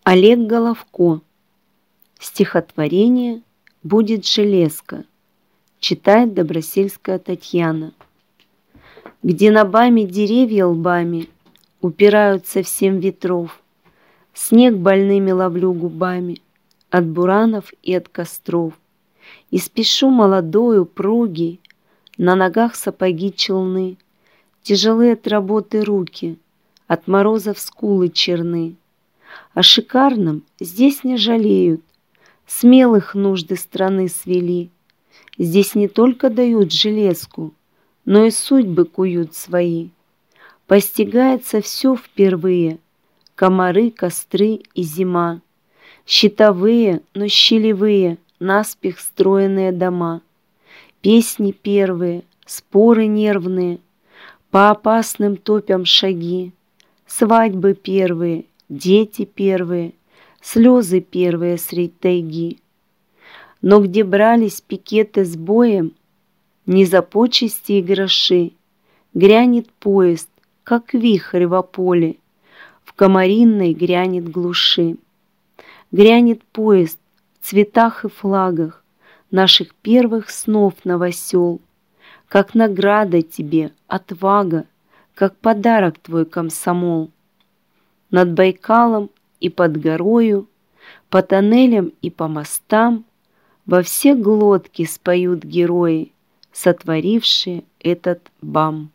Олег Головко. Стихотворение «Будет железка». Читает Добросельская Татьяна. Где на баме деревья лбами упираются в 7 ветров, снег больными ловлю губами от буранов и от костров. И спешу молодой, упругий, на ногах сапоги челны, тяжелые от работы руки, от морозов скулы черны. О шикарном здесь не жалеют, смелых нужды страны свели. Здесь не только дают железку, но и судьбы куют свои. Постигается все впервые: комары, костры и зима, щитовые, но щелевые, наспех строенные дома, песни первые, споры нервные, по опасным топям шаги, свадьбы первые, дети первые, слезы первые средь тайги. Но где брались пикеты с боем, не за почести и гроши, грянет поезд, как вихрь во поле, в комаринной грянет глуши. Грянет поезд в цветах и флагах наших первых снов новосел, как награда тебе, отвага, как подарок твой комсомол. Над Байкалом и под горою, по тоннелям и по мостам во все глотки споют герои, сотворившие этот бам.